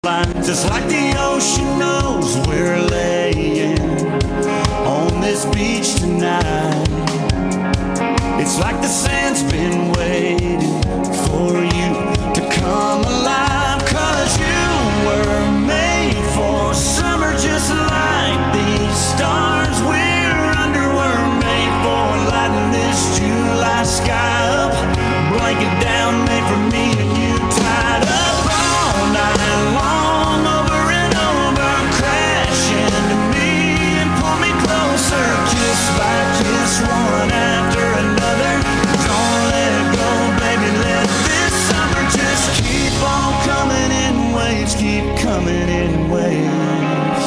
fine. Just like the ocean knows we're laying on this beach tonight. It's like the sand's been waiting for you to come alive. 'Cause you were made for summer just like these stars we're under were made for. Lighting this July sky up, blanket down, made for me and you, tied up all night long, over and over, crash into me and pull me closer, kiss by kiss, one after another. Don't let go, baby, let this summer just keep on coming in waves, keep coming in waves.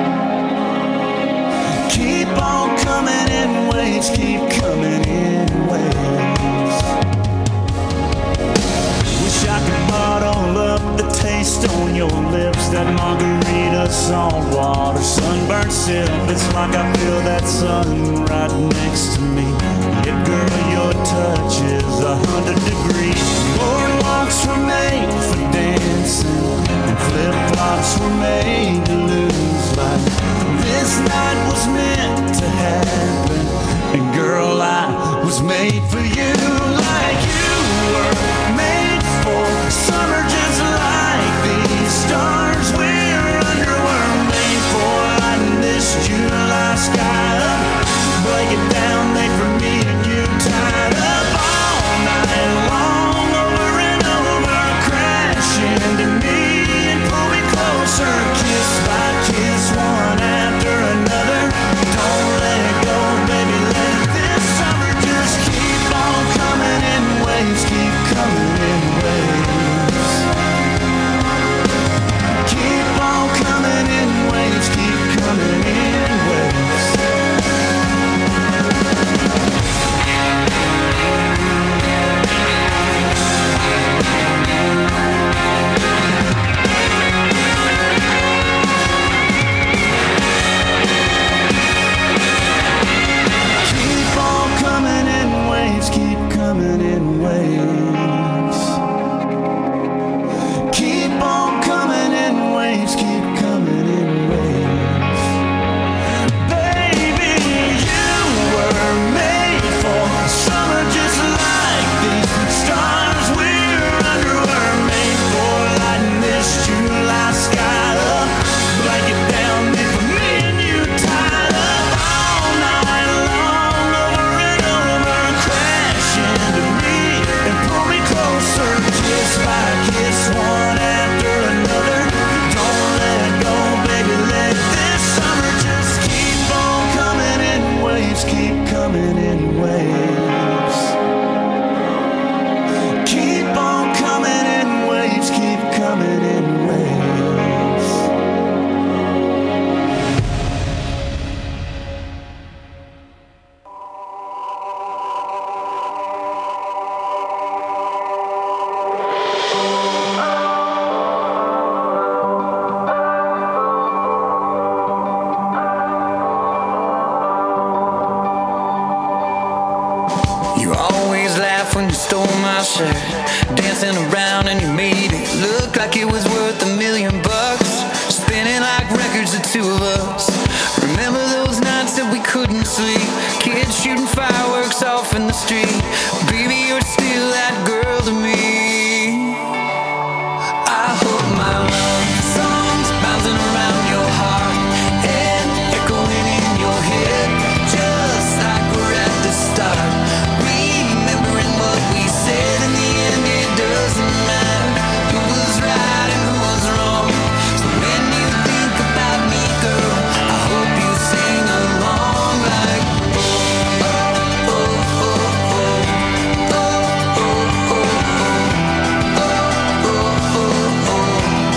Keep on coming in waves, keep coming in waves. Wish I could bottle up the taste on your lips, that margarita, salt water, sunburnt sip. It's like I feel that sun right next to me. Yeah, girl, your touch is 100 degrees. Boardwalks were made for dancing, and flip-flops were made to lose. Like this night was meant to happen, and girl, I was made for you. Like you were made for summer just like these stars we're under were made for. Lighting this July sky up, break it down, made for me and you, tied up all night long, over and over, crash into me and pull me closer, kiss by kiss, one after another. Don't let go, baby, let this summer just keep on coming in waves, keep coming in waves. Keep on coming in waves, keep coming in waves. Keep on coming in waves, keep coming in waves. Keep on coming in waves, keep coming in waves. Baby, you were made for summer just like these stars we're under were made for. Lighting this July sky up, blanket down, made for me and you, tied up all night long, over and over, crash into me and pull me closer, kiss by kiss, one after another. Don't let go, baby, let this summer just keep on coming in waves, keep coming in waves. Keep on coming in waves, keep coming in waves. You always laugh when you stole my shirt, dancing around and you made it look like it was worth $1,000,000, spinning like records, the two of us. Remember those nights that we couldn't sleep, kids shooting fireworks off in the street. Baby, you're still that girl to me. I hope my love songs bouncing around your heart and echoing in your head, just like we're at the start. Remembering what we said, in the end it doesn't matter who was right and who was wrong. So when you think about me, girl, I hope you sing along like oh, oh, oh, oh, oh, oh, oh, oh, oh, oh, oh.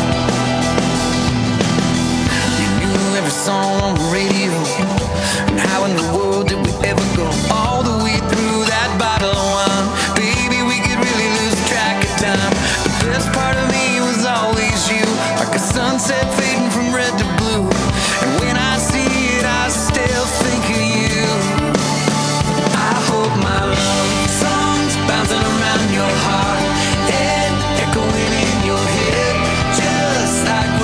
You knew every song on the radio, and how in the world did we ever go all the way through that bottle of wine? Baby, we could really lose track of time. The best part of me was always you, like a sunset fading from red to blue. And when I see it, I still think of you. I hope my love songs bouncing around your heart and echoing in your head, just like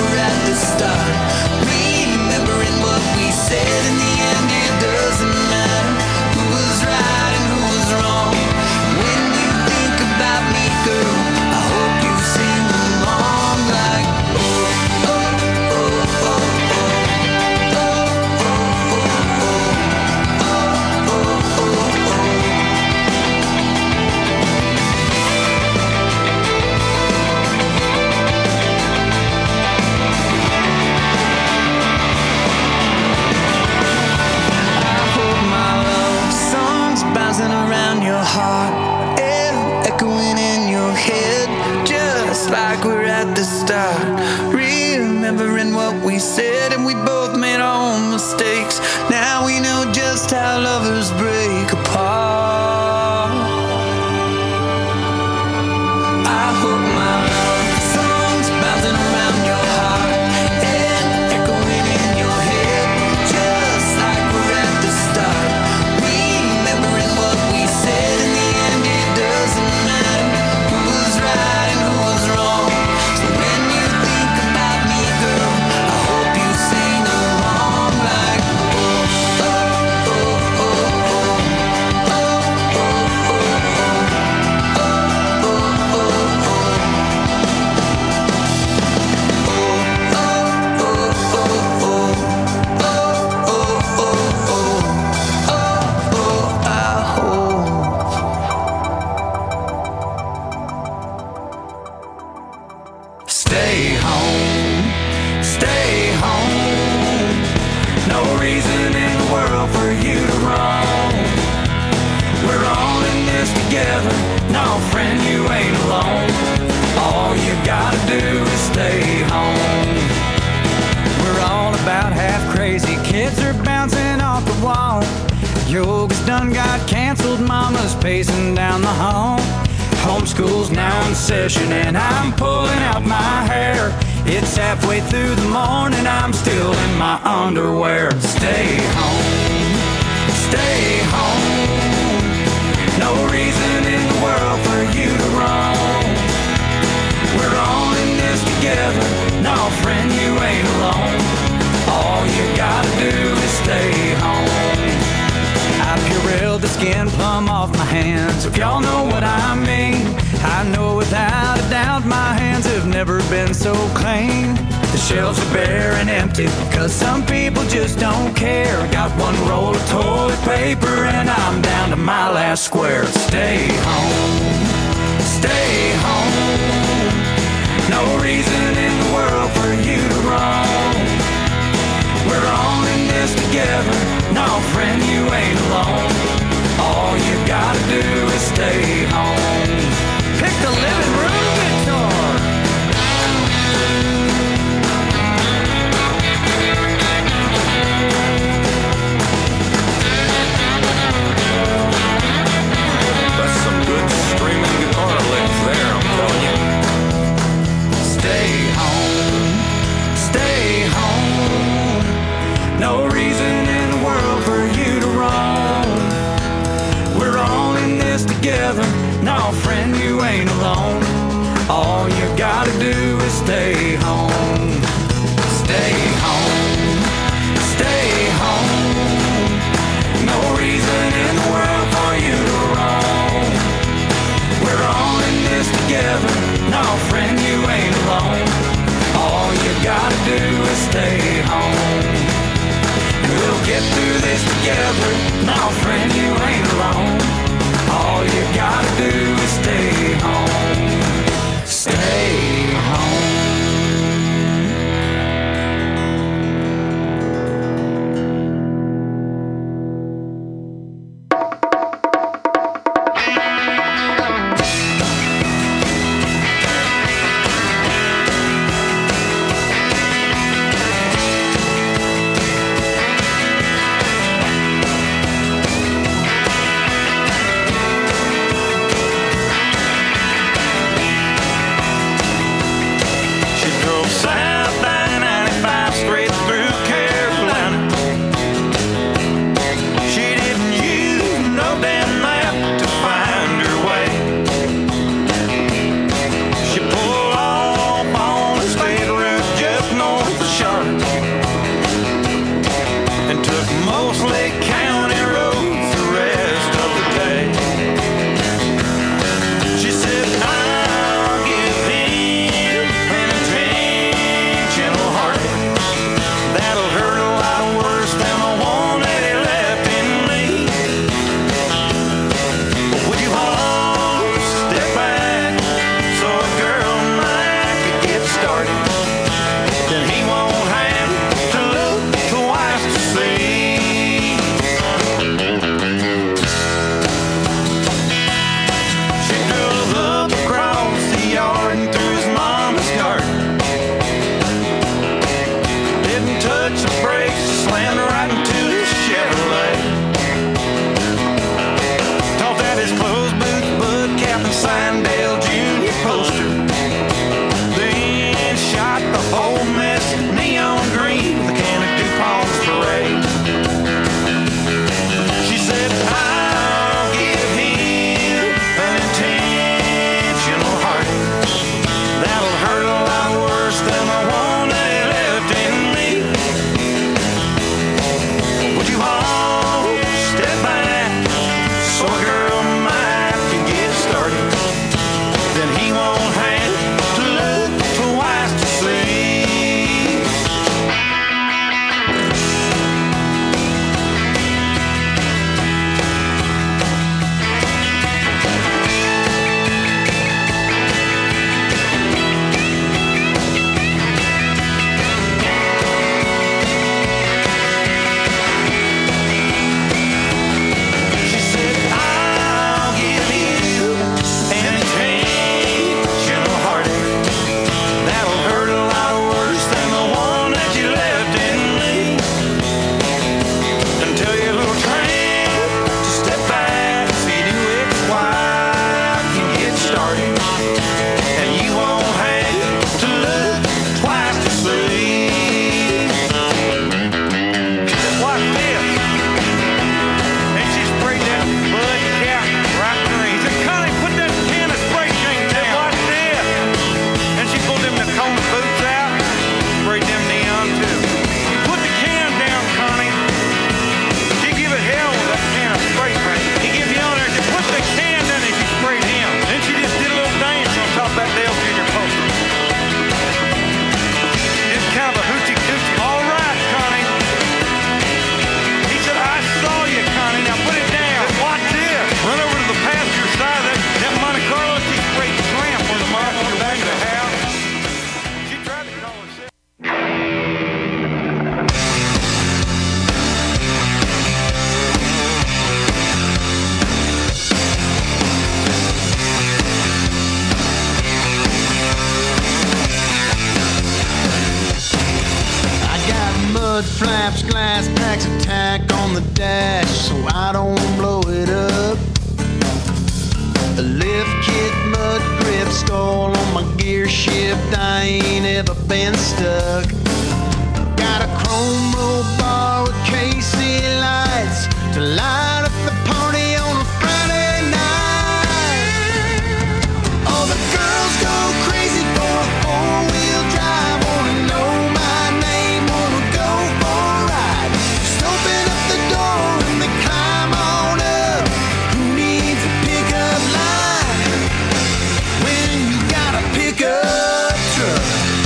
together. No, friend, you ain't alone. All you gotta do is stay home. We're all about half crazy. Kids are bouncing off the wall. Yoga's done got canceled. Mama's pacing down the hall. Homeschool's now in session and I'm pulling out my hair. It's halfway through the morning, I'm still in my underwear. Stay home, stay home. No reason in the world for you to roam. We're all in this together. No, friend, you ain't alone. All you gotta do is stay home. I Purelled the skin plumb off my hands, if y'all know what I mean. I know without a doubt my hands have never been so clean. The shelves are bare and empty, cause some people just don't care. Got one roll of toilet paper and I'm down to my last square. Stay home, stay home. No reason in the world for you to roam. We're all in this together. No, friend, you ain't alone. All you gotta do is stay home. Pick the living room guitar. That's some good screaming guitar licks there, I'm telling you. Stay home, stay home. No reason in the world for you to roam. We're all in this together. No, friend, you ain't alone. All you gotta do is stay home. Stay home, stay home. No reason in the world for you to roam. We're all in this together. No, friend, you ain't alone. All you gotta do is stay home. We'll get through this together. No, friend, you ain't alone. All you gotta do is stay home. Stay home. mud flaps, glass packs, attack on the dash so I don't blow it up. A lift kit, mud grip, stall on my gear shift, I ain't ever been stuck. Got a chrome roll bar with KC lights to light up the party on a Friday night. All the girls go crazy for a four-wheel drive, wanna know my name, wanna go for a ride. Just open up the door and they climb on up. Who needs a pickup line when you got a pickup truck?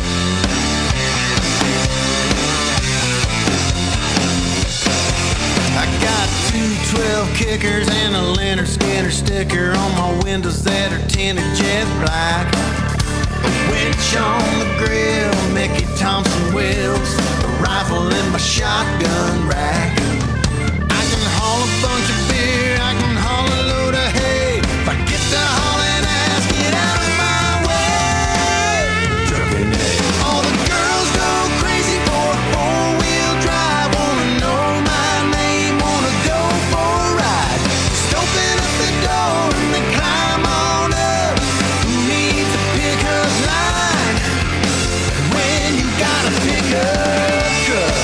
I got two 12 kickers and a Leonard Skinner sticker on my windows that are tinted jet black. A winch on the grill, Mickey Thompson wheels, a rifle in my shotgun rack. I can haul a bunch of beer, I can haul a load of hay. If I get to hauling ass, get out of my way. All the girls go crazy for a four-wheel drive, wanna know my name, wanna go for a ride. Just open up the door and they climb on up. Who needs a pickup line when you got a pickup truck?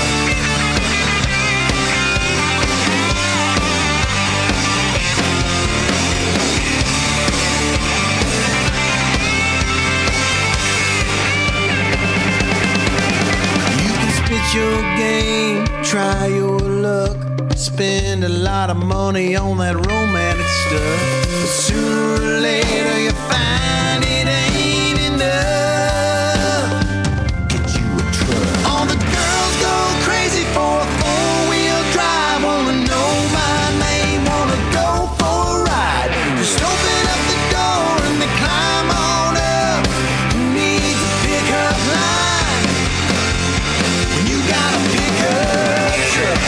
You can spit your game, try your luck, spend a lot of money on that romantic stuff, but sooner or later you find it ain't enough. Get you a truck. All the girls go crazy for a four-wheel drive, wanna know my name, wanna go for a ride. Just open up the door and they climb on up. Who needs a pickup line when you got a pickup truck?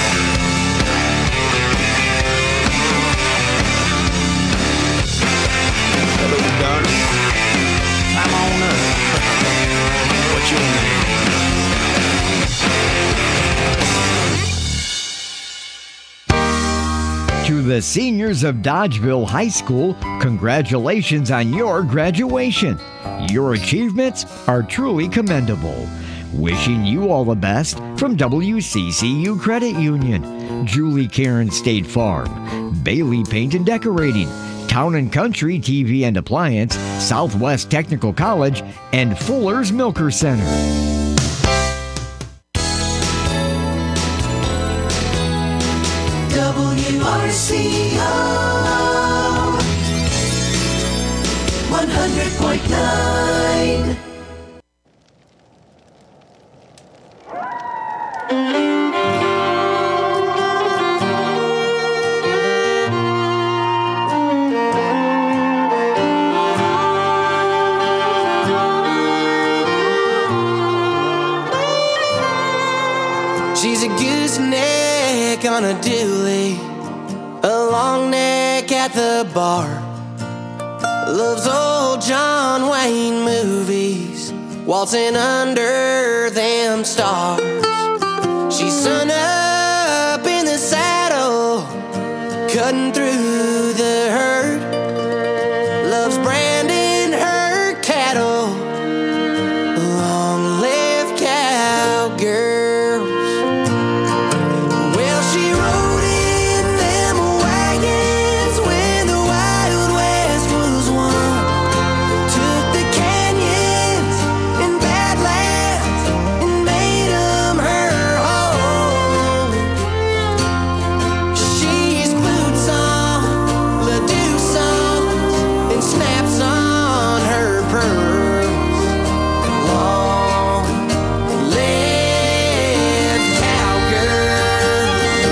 Hello, darling. Climb on up. What's your name? To the seniors of Dodgeville High School, congratulations on your graduation. Your achievements are truly commendable. Wishing you all the best from WCCU Credit Union, Julie Karen State Farm, Bailey Paint and Decorating, Town and Country TV and Appliance, Southwest Technical College, and Fuller's Milker Center. WRCO 100.9. She's a gooseneck on a dually, a long neck at the bar. Loves old John Wayne movies, waltzing under them stars. She's sun up in the saddle, cutting through the herd. Loves branding her cattle, long-lived cowgirls. Well, she rode in them wagons when the Wild West was won. Took the canyons and badlands and made 'em her home. She's boots on, Ledoux songs, and snaps on her pearls. Long-lived cowgirls.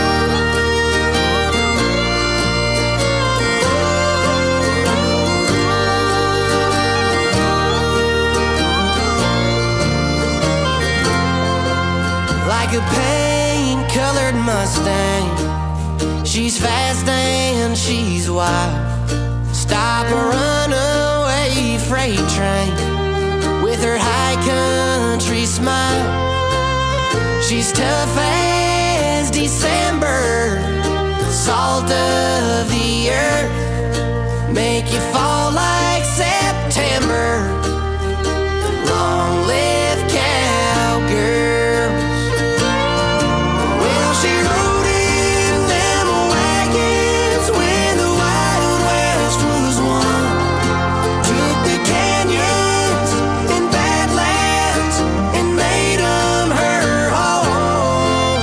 Like a paint-colored Mustang, she's fast and she's wild. Stop a runaway freight train with her high country smile. She's tough December, salt of the earth, make you fall like September. Long live cowgirls. Well, she rode in them wagons when the Wild West was won. Took the canyons and badlands and made them her home.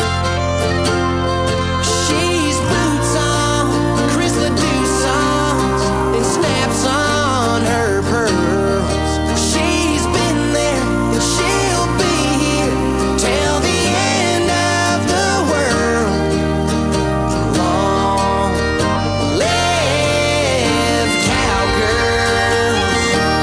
She's boots on, Chris Ledoux songs, and snaps on her pearls. She's been there and she'll be here till the end of the world. Long live cowgirls.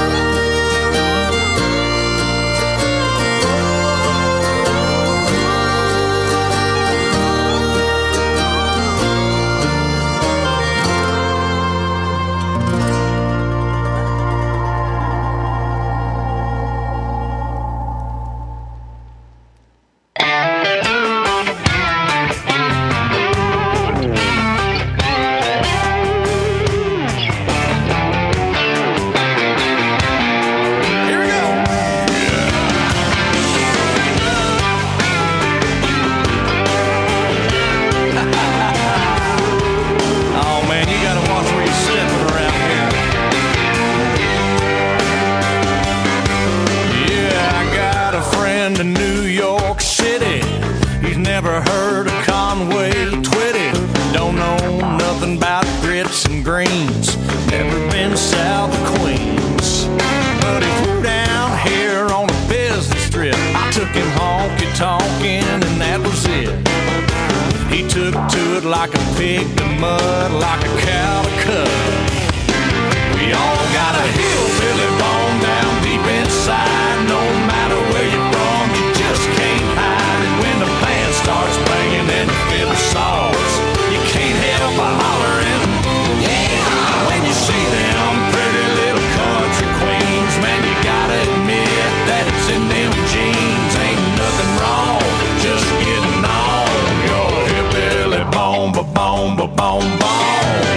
Here we go. Oh man, you gotta watch where you're stepping around here. Yeah, I got a friend in New York City. He's never heard of Conway Twitty. Don't know nothing about grits and greens. Never been south of Queens. But he flew down here on a business trip. I took him honky-tonkin' and that was it. He took to it like a pig to mud, like a cow to cud. We all got a hillbilly bone down deep inside. No matter where you're from, you just can't hide it. When the band starts banging and the fiddle saws, you can't help but hollering. Yeah, when you see them pretty little country queens, man, you gotta admit that it's in them jeans. Ain't nothing wrong, just getting on your hillbilly bone, ba-bone, ba-bone, bone.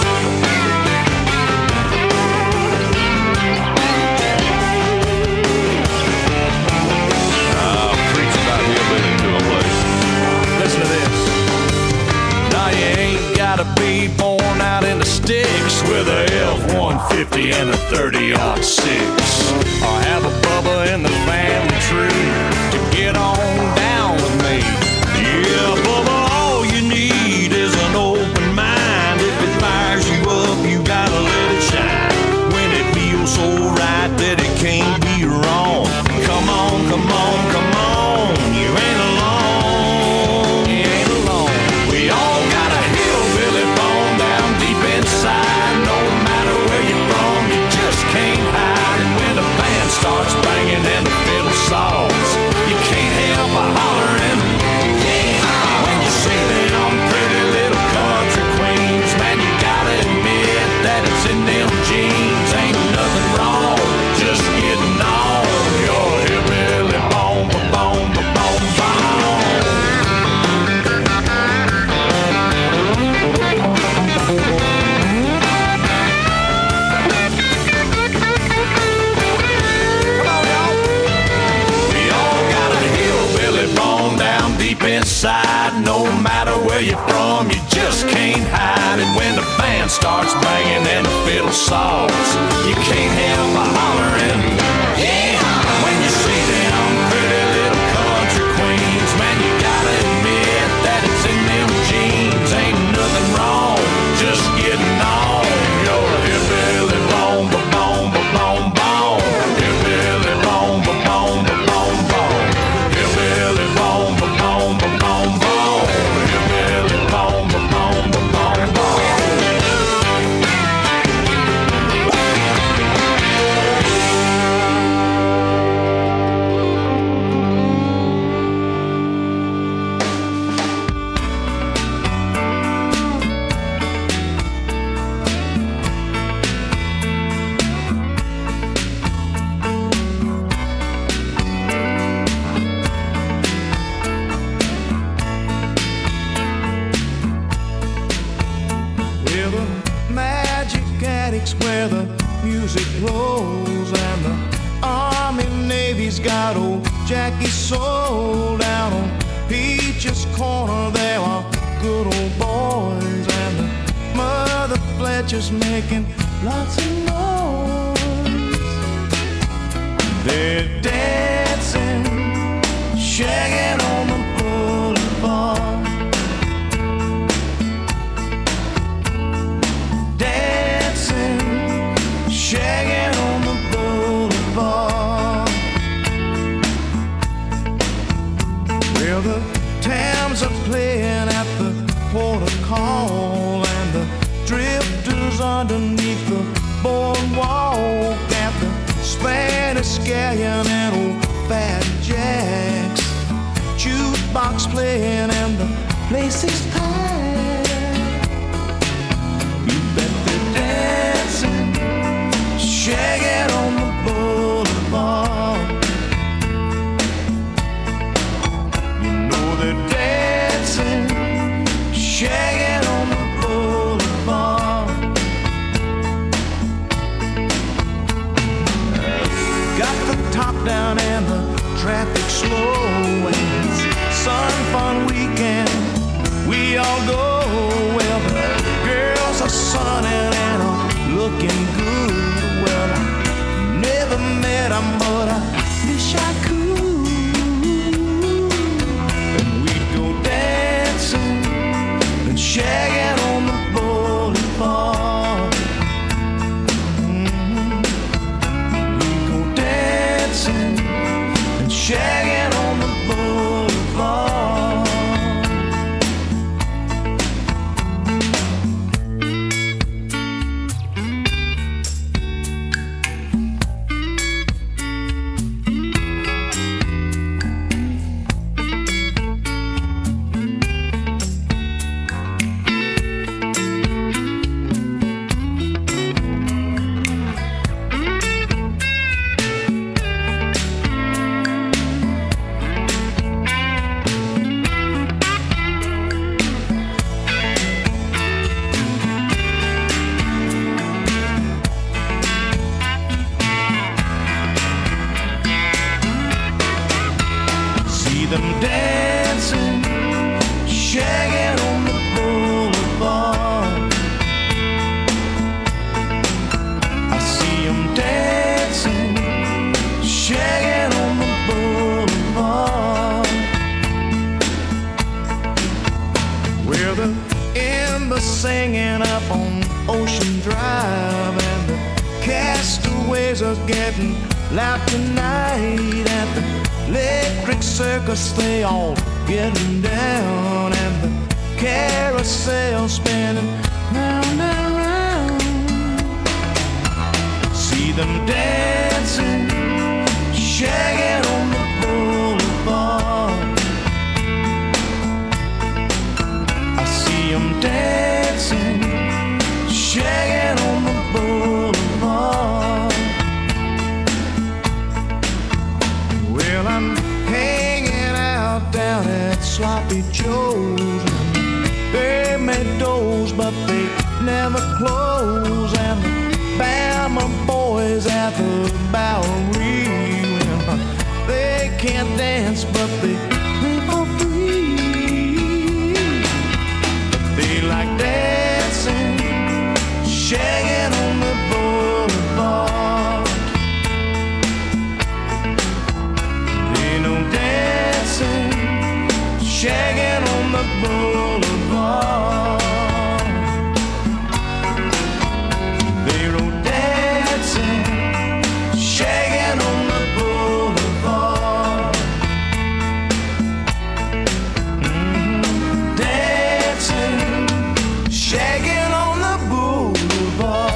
Preach about hillbilly to a place. Listen to this. Now you ain't gotta be born out in the sticks with a F-150 and a 30-06, or have a Bubba in the family tree to get on down with me. Yeah, Bubba, all you need is an open mind. If it fires you up, you gotta let it shine. When it feels so right that it can't be wrong. Come on, come on, come on. You ain't alone. You ain't alone. We all got a hillbilly bone down deep inside. No matter where you're from, you just can't hide. And when the band starts banging and the fiddle saws, you can't help but hollering. Yeah, when you see them pretty little country queens, man, you gotta admit that it's in them jeans. Ain't nothing wrong, just getting on your hillbilly bone, ba-bone, ba-bone, bone. Come on, y'all. We all got a hillbilly bone down deep inside. No matter where you're from, you just can't hide it. When the band starts banging and the fiddle saws, you can't help but hollering. Yeah, when you see them pretty little country queens, man, you gotta admit that it's in them jeans. Ain't nothing wrong, just getting on your hillbilly bone, ba-bone, ba-bone, bone. Hillbilly bone, ba-bone, ba-bone, bone. Hillbilly bone, ba-bone, ba-bone, bone. Hillbilly bone, ba-bone, ba-bone, bone. Mechanics where the music rolls, and the Army Navy's got old Jackie Soul. Down on Peach's Corner there are good old boys, and the Mother Fletcher's making lots of noise. They're dancing, shagging on the boulevard. Dancing, shagging on the boulevard. Well, the Tams are playing at the port of call, and the drifters underneath the boardwalk at the Spanish Scallion and old Fat Jack's jukebox playing, and the place is packed. You bet they're dancing, shagging on the boulevard. You know they're dancing, shagging on the boulevard. Got the top down and the traffic slow, and it's sun fun weekend. We all go. Well, the girls are sunning and are looking good. Well, I never met them, but I wish I could. And we'd go dancing and shagging on the boulevard. We'd go dancing and shagging on the boulevard. See them dancing, shagging on the boulevard. I see them dancing, shagging on the boulevard. Where the embers singing up on Ocean Drive, and the castaways are getting loud tonight. At the Electric Circus they all getting down, and the carousel spinning round and round. See them dancing, shagging on the boulevard. I see them dancing, shagging on the boulevard. Well, I'm hanging out down at Sloppy Joe's. They made doors, but they never close. And the Bama boys at the Bowery, well, they can't dance, but they play for free. But they like dancing, shagging on the boulevard. They know dancing, shagging on the boulevard. They wrote dancing, shagging on the boulevard. Dancing, shagging on the boulevard.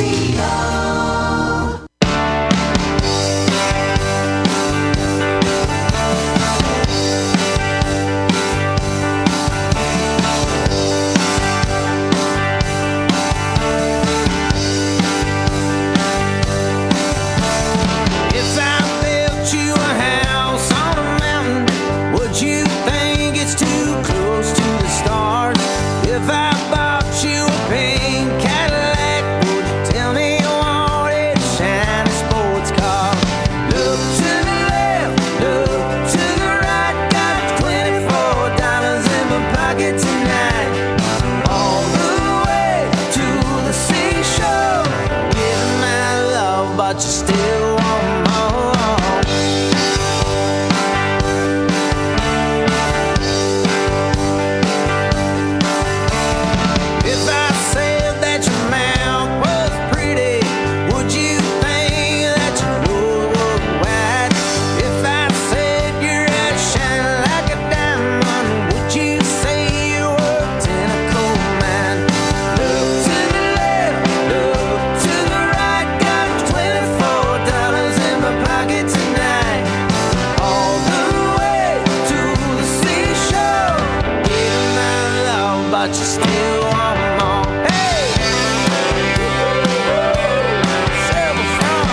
If I built you a house on a mountain, would you think it's too close to the stars? If I bought you a pink Cadillac, would you tell me you wanted a shiny sports car? Look to the left, look to the right, got $24 in my pocket tonight. All the way to the seashore, giving my love, but you still want more. If I said that your mouth was pretty, would you think that your wool was white? If I said your eyes shine like a diamond, would you say you worked in a coal mine? Look to the left, look to the right, got $24 in my pocket tonight. All the way to the seashore, giving my love, but you still want more. Hey! Silver from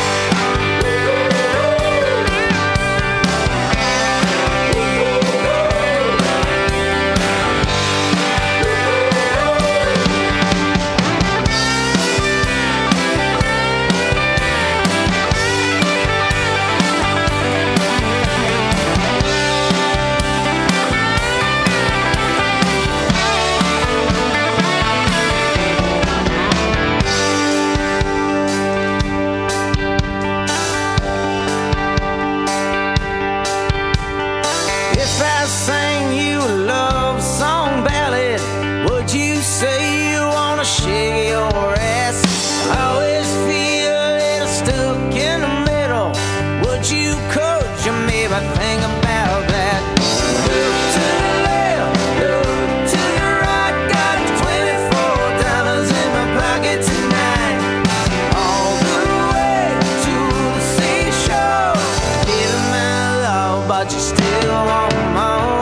If I sang you a love song ballad, would you say you wanna shake your ass? I always feel a little stuck in the middle. Would you coach or maybe think about that? Look to the left, look to the right, got $24 in my pocket tonight. All the way to the seashore, giving my love, but you still want more.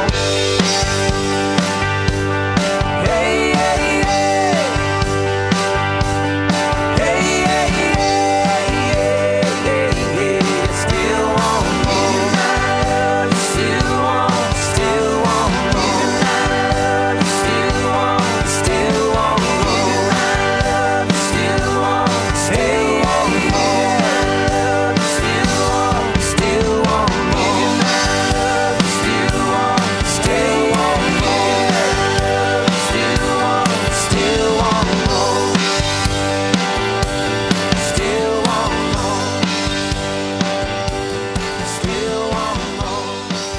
Hey, hey, hey. Hey, hey, hey, hey, hey, hey. Still want more. Still want, still want more. Still want, still want more. Still want, still want more. Still want, still want more. Still want, still want more. Still want, still want more. Still want more. Still want more.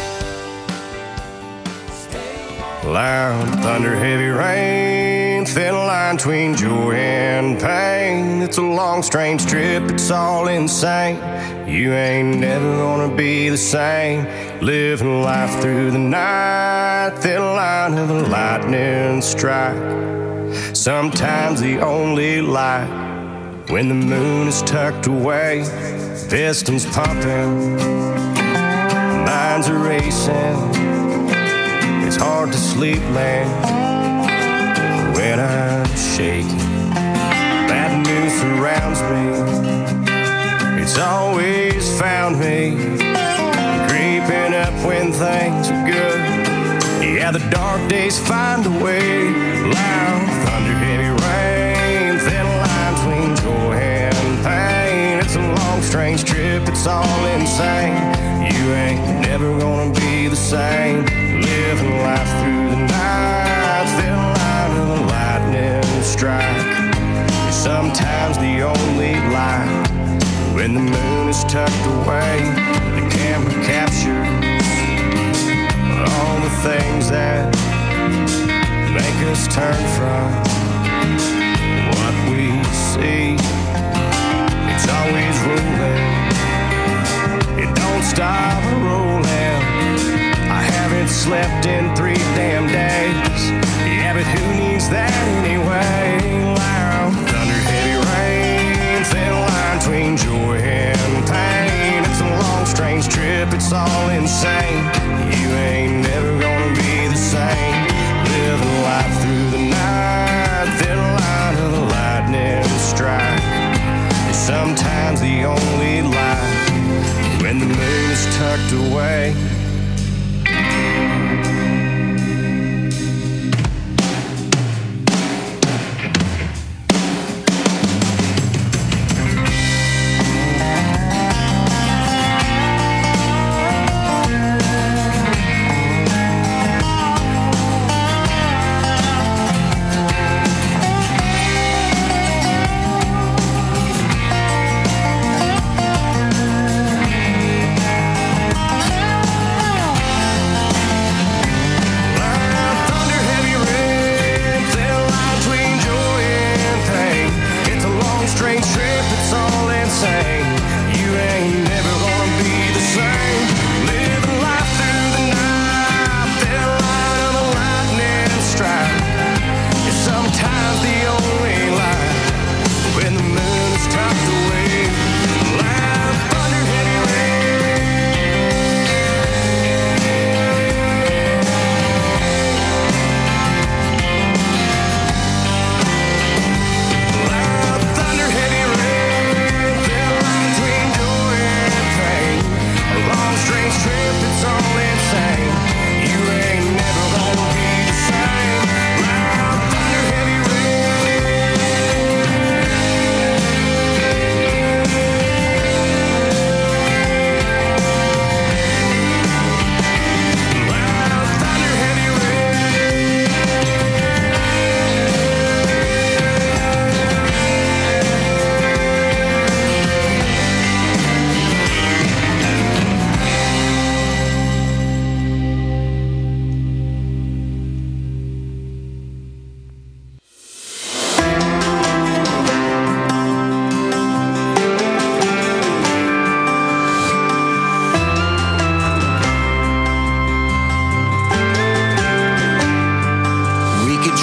Loud thunder, heavy rain, thin line between joy and pain. It's a long, strange trip, it's all insane. You ain't never gonna be the same. Living life through the night, thin line of a lightning strike. Sometimes the only light when the moon is tucked away. Pistons pumping, minds are racing. It's hard to sleep, man, when I'm shaking. Bad news surrounds me. It's always found me creeping up when things are good. Yeah, the dark days find a way. Loud thunder, heavy rain, thin line between joy and pain. It's a long, strange trip, it's all insane. You ain't never gonna be the same. Living life through the night, thin line of a lightning strike. Sometimes the only light when the moon is tucked away. The camera captures all the things that make us turn from what we see. It's always rolling, it don't stop rolling. I haven't slept in 3 damn days. Yeah, but who needs that anyway? Loud thunder, heavy rain.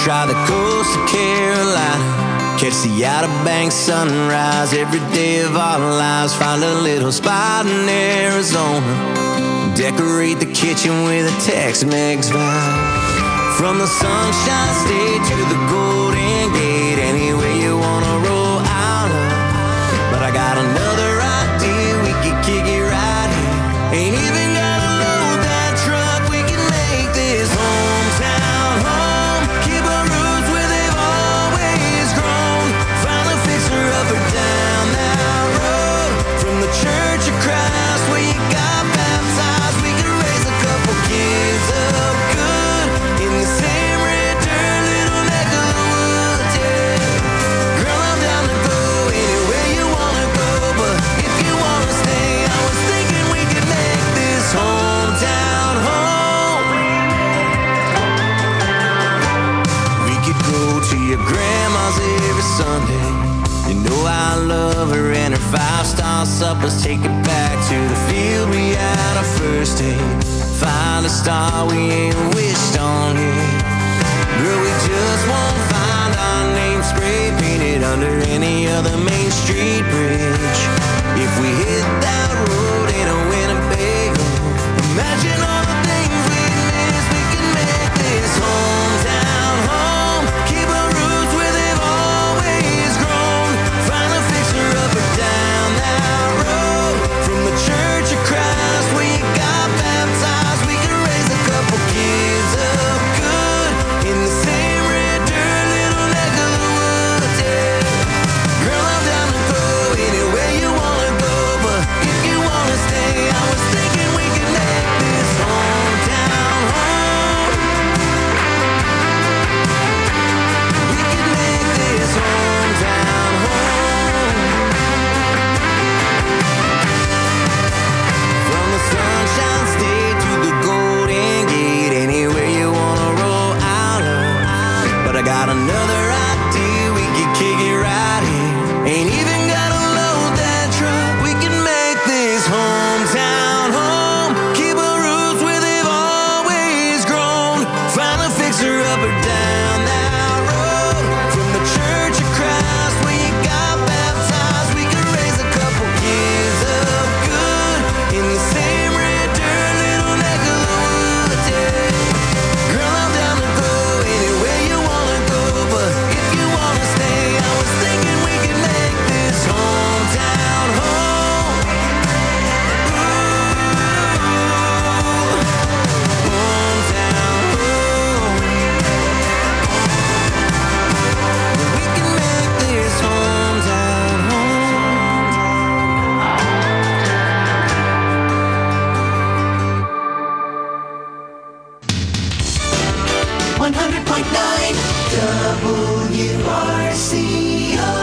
try the coast of Carolina, catch the Outer Banks sunrise every day of our lives. Find a little spot in Arizona, decorate the kitchen with a Tex-Mex vibe. From the Sunshine State to the Golden Gate, anywhere you wanna roll out of. But I got another idea, we could kick it right here. Ain't even gotta load that truck, we can make this hometown home. Keep our roots where they've always grown. Find a fixer up or down that road. From the Church of Christ where you got baptized, we could raise a couple kids up good in the same red dirt, little neck of the woods, yeah. Girl, I'm down to go anywhere you wanna go, but if you wanna stay, I was thinking we could make this hometown home. We could go to your grandma's every Sunday. You know I love her and her 5-star suppers. Take it back to the field we had our first date. Find a star we ain't wished on yet. Girl, we just won't find our name spray painted under any other Main Street bridge. If we hit that road in a Winnebago, imagine all the things we miss. We can make this hometown home. Keep our roots where they've always grown. Find a fixer up or down that road. From the Church of Christ where you got baptized, we can raise a couple kids up good in the same red dirt, little neck of the woods, yeah. Girl, I'm down to go anywhere you wanna go, but if you wanna stay, I was thinking we could make this hometown home. We could make this hometown home. From the Sunshine State to the Golden Gate, anywhere you wanna roll out of. But I got another idea, we could kick it right here. Ain't even gotta load that truck, we can make this hometown home. Keep our roots where they've always grown. Find a fixer up or down that road. From the Church of Christ where you got baptized, we can raise a couple kids up good in the same red dirt, little neck of the woods, yeah. Girl, I'm down to go anywhere you wanna go, but if you wanna stay, I was thinking we could make this hometown home. Ooh, hometown home. We can make this hometown home. 100.9 WRCO.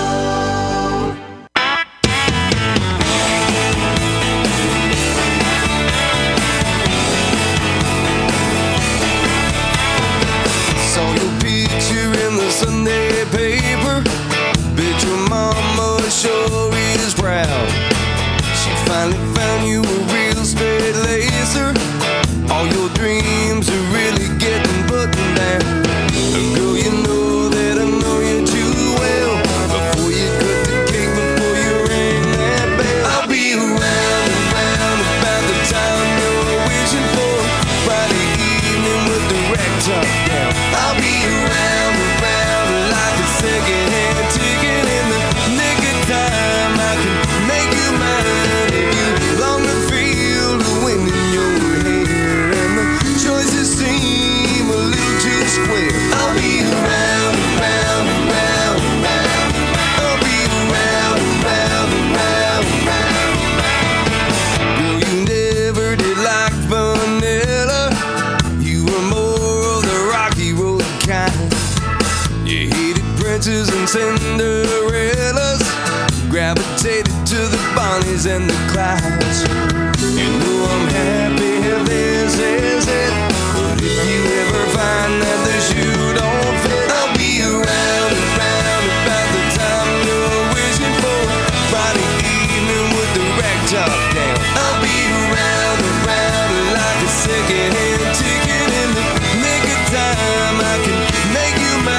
Saw your picture in the Sunday paper. Bet your mama sure is proud. She finally found you a real straight lacer. All your dreams are really getting buttoned down. Girl, you know that I know you too well. Before you cut the cake, before you ring that bell, I'll be around and round about the time you're wishing for. Friday evening with the rack top down. I'll be around and round like a second-hand ticket in the nick of time. I can make you mine if you long to feel the wind in your hair and the choices seem a little too square. I'll be around and round and round and round. I'll be around and round and round and round. Girl, you never did like vanilla. You were more of the Rocky Road kind. You hated princes and Cinderellas, gravitated to the Bonnies and the Clydes. You know I'm happy if this is it, but if you ever find that the shoe don't fit, I'll be around and round about the time you're wishing for. Friday evening with the rack top down. I'll be around and round like a second-hand ticket in the nick of time. I can make you mine.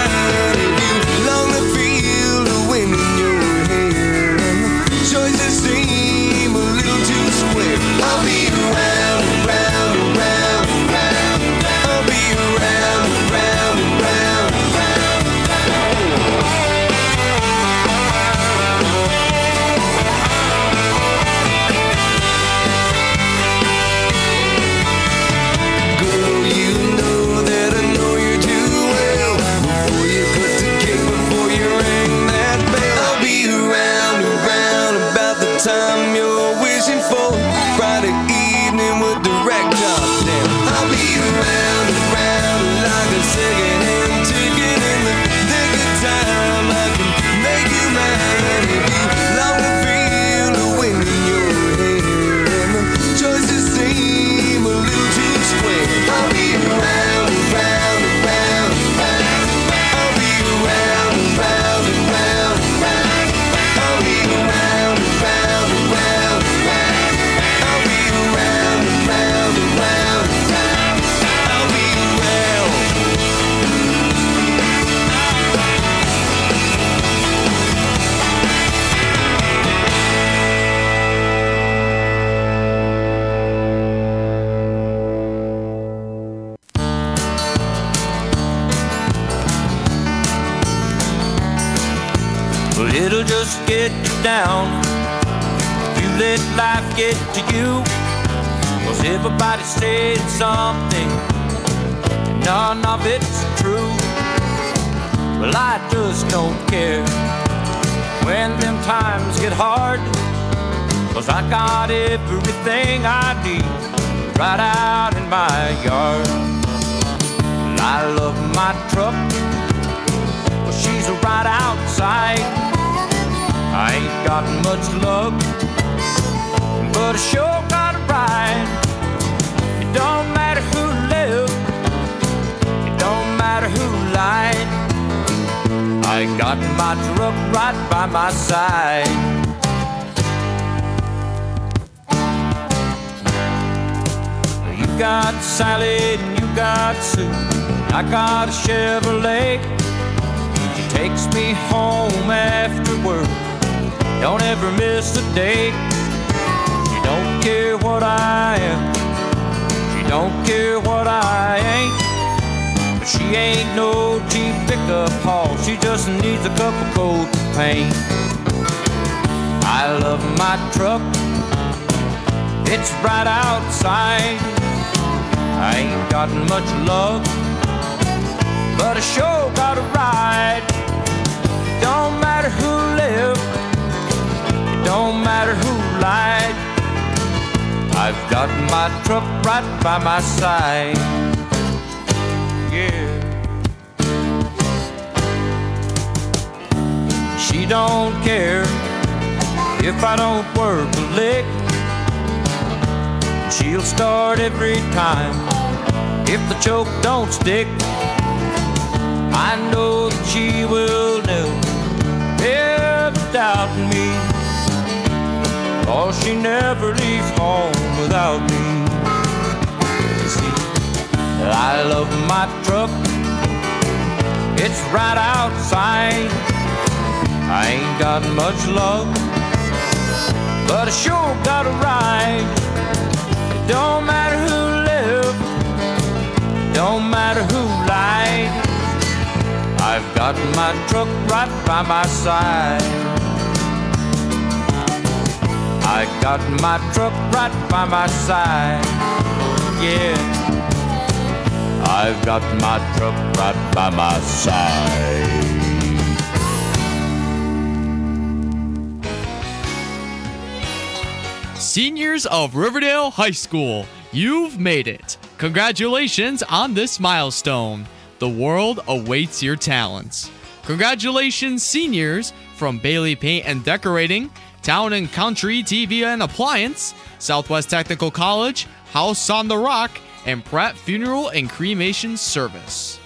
Well, it'll just get you down if you let life get to you. 'Cause everybody's saying something, and none of it's true. Well, I just don't care when them times get hard, 'cause I got everything I need right out in my yard. Well, I love my truck, well, she's right outside. I ain't got much luck, but I sure got a ride. It don't matter who lived, it don't matter who lied, I got my truck right by my side. You got Sally and you got Sue, I got a Chevrolet. She takes me home after work, don't ever miss a day. She don't care what I am, she don't care what I ain't. But she ain't no cheap pickup haul, she just needs a couple coats of paint. I love my truck, it's right outside. I ain't got much luck, but I sure got a ride. It don't matter who lived, it don't matter who lied, I've got my truck right by my side. Yeah. She don't care if I don't work a lick, she'll start every time if the choke don't stick. I know that she will never doubt me, 'cause she never leaves home without me. See, I love my truck, it's right outside. I ain't got much luck, but I sure got a ride. It don't matter who lived, don't matter who lied, I've got my truck right by my side. I got my truck right by my side. Yeah, I've got my truck right by my side. Seniors of Riverdale High School, you've made it. Congratulations on this milestone. The world awaits your talents. Congratulations, seniors from Bailey Paint and Decorating, Town and Country TV and Appliance, Southwest Technical College, House on the Rock, and Pratt Funeral and Cremation Service.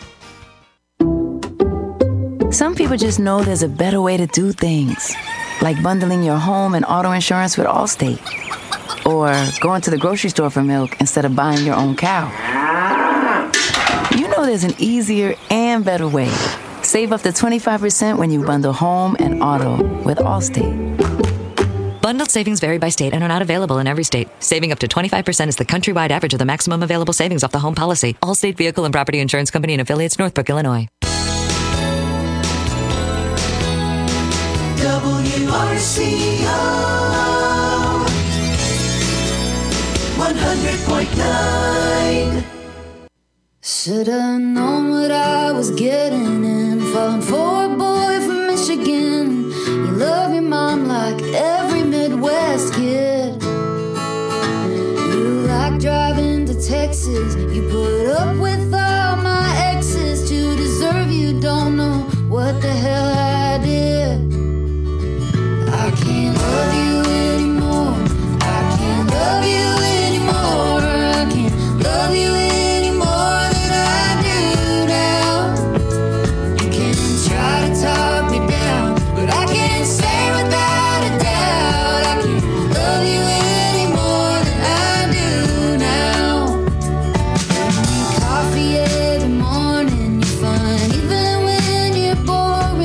Some people just know there's a better way to do things, like bundling your home and auto insurance with Allstate, or going to the grocery store for milk instead of buying your own cow. You know there's an easier and better way. Save up to 25% when you bundle home and auto with Allstate. Bundled savings vary by state and are not available in every state. Saving up to 25% is the countrywide average of the maximum available savings off the home policy. Allstate Vehicle and Property Insurance Company and affiliates, Northbrook, Illinois. WRCO 100.9. Should've known what I was getting in, falling for a boy from Michigan. You love your mom like every Midwest kid. You like driving to Texas. You put up with all my exes to deserve you. Don't know what the hell I did. I can't love you anymore. I can't love you anymore. I can't love you anymore than I do now. You can try to talk me down, but I can't say without a doubt I can't love you anymore than I do now. Getting me coffee every morning, you're fine even when you're boring.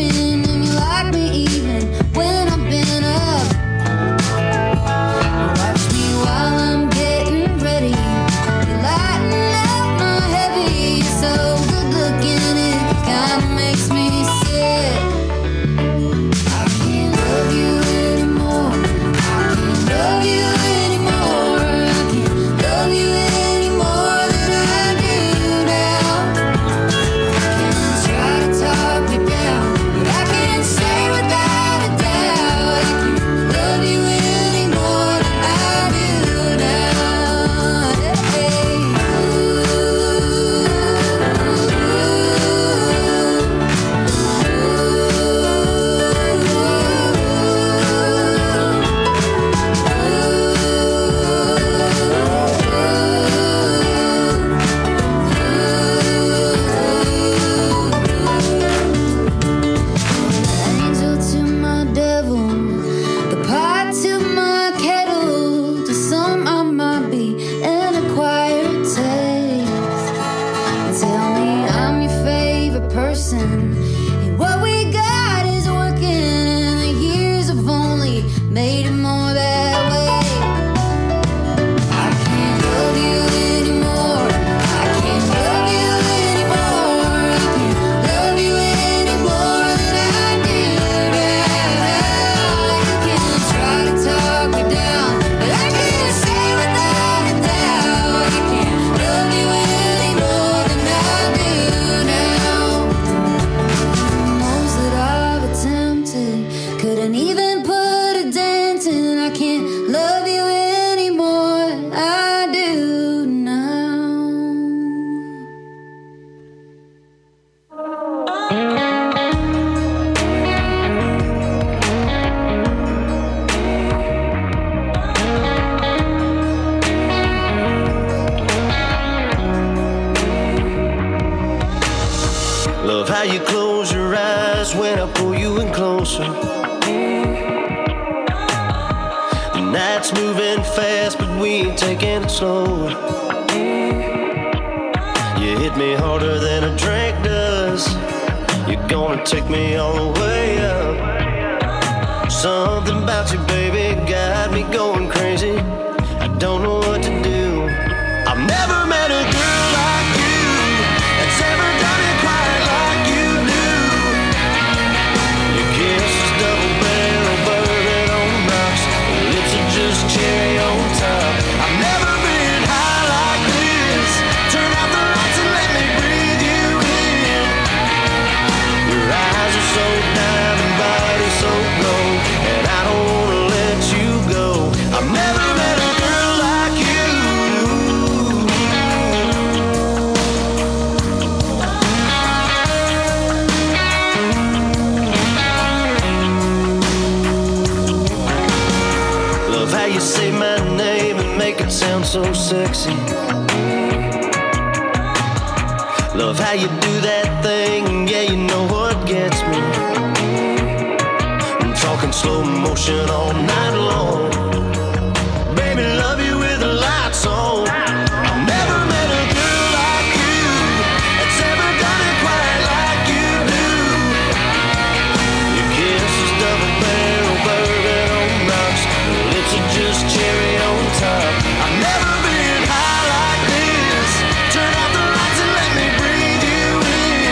dancing. And what we got is working, and the years have only made it more that way. I can't love you anymore. I can't love you anymore. I can't love you any more than I do now. You can try to talk me down, but I can't say without a doubt. I can't love you any more than I do now. Most that I've attempted couldn't even put a dent in. I can't love you anymore. I do now. Love how you close your eyes when I pull you in closer. The night's moving fast, but we ain't taking it slower. You hit me harder than a drink does. You're gonna take me all the way up. Something about you, baby, got me going crazy. I don't know what to do. I've never met a girl like you that's ever done it quite like you do. Your kiss is double barrel bourbon on rocks. Your lips are just cherry on top. I've never been high like this. Turn out the lights and let me breathe you in. Your eyes are so diamond, body so gold, and I don't wanna let you go. I've never met a girl like you. Love how you say my name and make it sound so sexy. Love how you do that thing, yeah, you know what gets me. I'm talking slow motion all night long. Baby, love you with the lights on. I've never met a girl like you that's ever done it quite like you do. Your kiss is double barrel bourbon on rocks. Your lips are just cherry on top. I've never been high like this. Turn out the lights and let me breathe you in.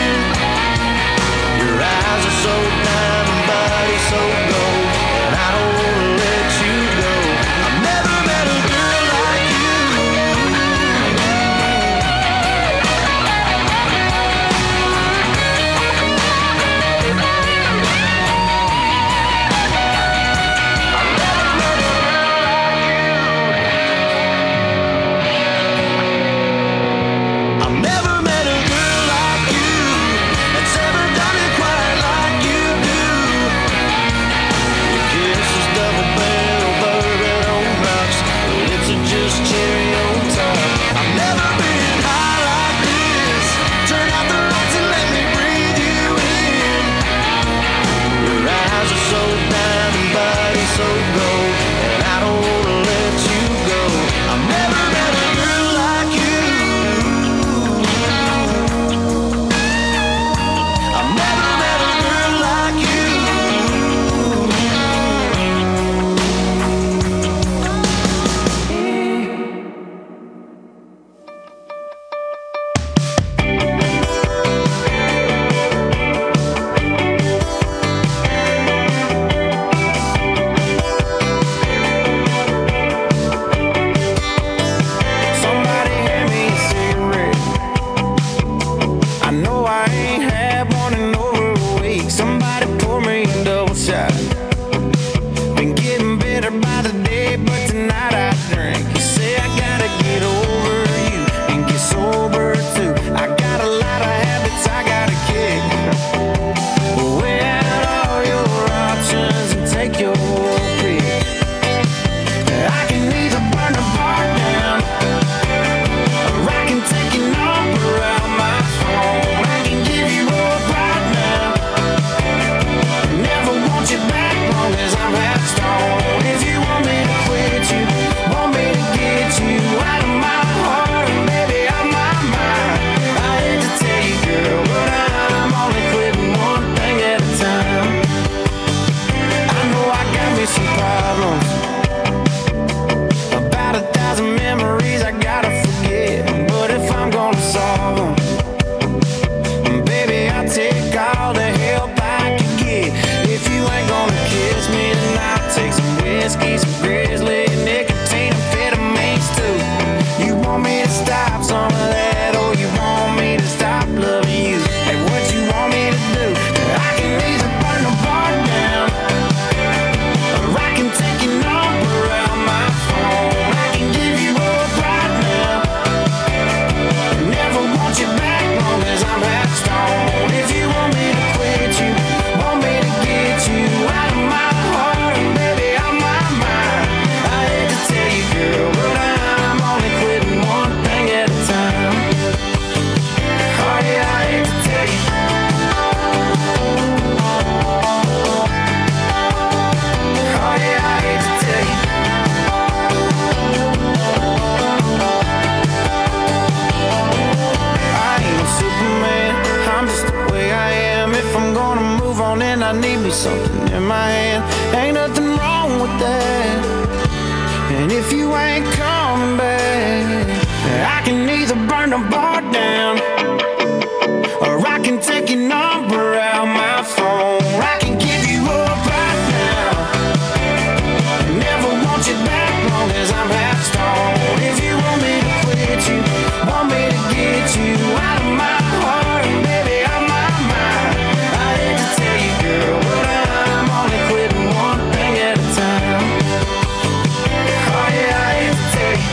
I'm gonna move on, and I need me something in my hand. Ain't nothing wrong with that. And if you ain't coming back, I can either burn the bar down, or I can take your number out my phone. I can give you up right now, never want you back long as I'm half stoned. If you want me to quit you, want me to get you out of my heart, and baby, out my mind. I hate to tell you, girl, but I'm only quitting one thing at a time. Oh yeah, I hate to tell you.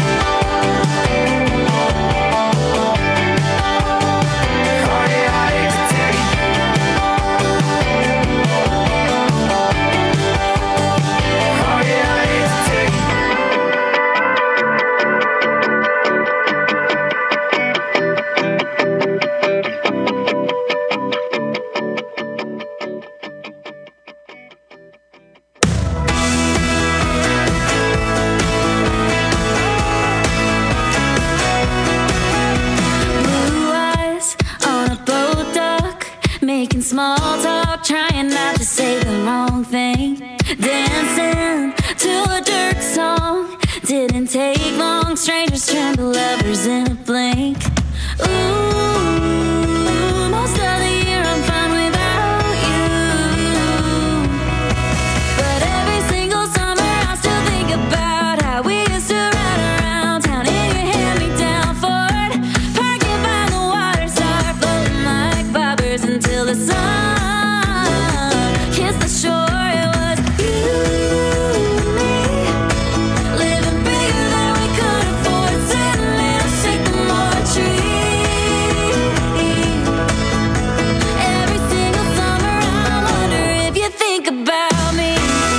Oh yeah, I hate to tell you. Oh yeah, I hate to tell you. Blue eyes on a boat dock, making small talk, trying not to say the wrong thing. Dancing to a dirt song, didn't take long. Strangers turn to lovers in a blink. Ooh, most of the year I'm fine without you, but every single summer I still think about how we used to ride around town in your hand-me-down Ford, parking by the water, start floating like bobbers until the sun kissed the shore. It was you and me, living bigger than we could afford, sitting in a sycamore tree. Every single summer I wonder if you think about me.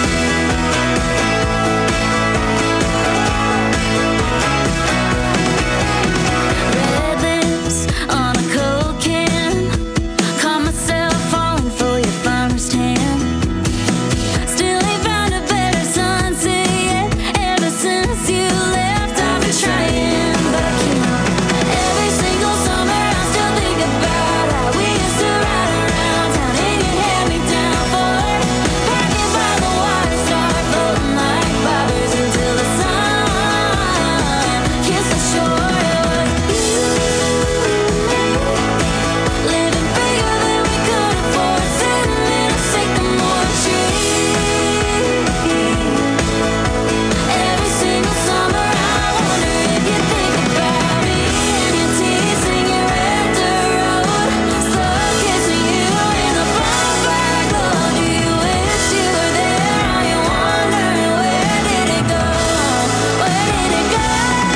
Red lips on a Coke can, caught myself falling for your farmer's tan. Still ain't found a better sunset yet. Ever since you left, I've been trying, but I can't. Every single summer I still think about how we used to ride around town in your hand-me-down Ford, parking by the water, start floating like bobbers until the sun kissed the shore. It was you and me, living bigger than we could afford, sitting in a sycamore tree. Every single summer I wonder if you think about me. And you're teasing your red dirt road, slow kissing you in the bonfire glow. Do you wish you were there? Are you wondering where did it go? Where did it go?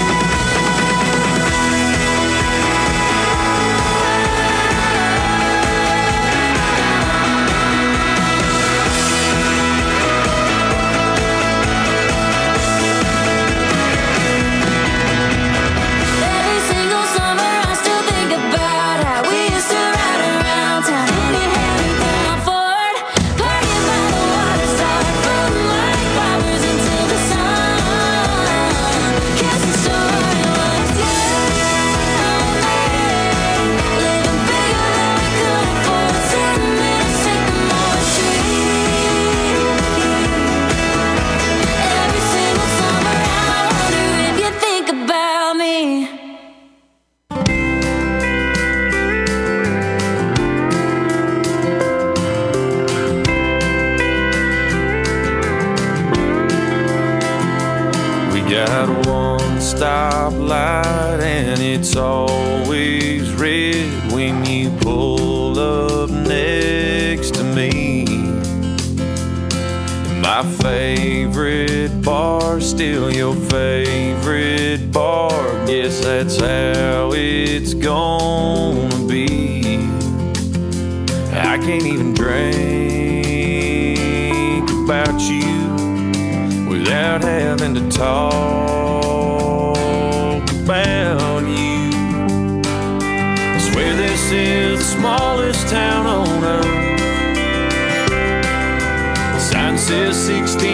Every single summer I still think about how we used to ride around town in your hand-me-down Ford, parking by the water, start floating like bobbers until the sun kissed the shore. It was you and me, living bigger than we could afford, sitting in a sycamore tree. Every single summer I wonder if you think about me. We got one stoplight and it's always red when you pull up next to me. My favorite bar, still your favorite bar. Guess that's how it's gonna be. I can't even drink about you without having to talk about you. I swear this is the smallest town on earth. Sign says 16